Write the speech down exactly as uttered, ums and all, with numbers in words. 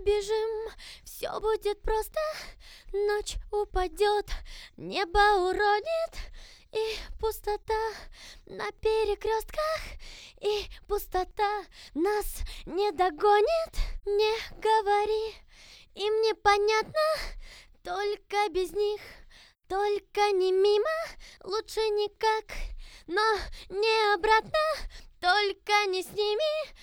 побежим, все будет просто. Ночь упадет, небо уронит, и пустота на перекрестках, и пустота нас не догонит. Не говори, им непонятно, только без них, только не мимо, лучше никак, но не обратно, только не с ними,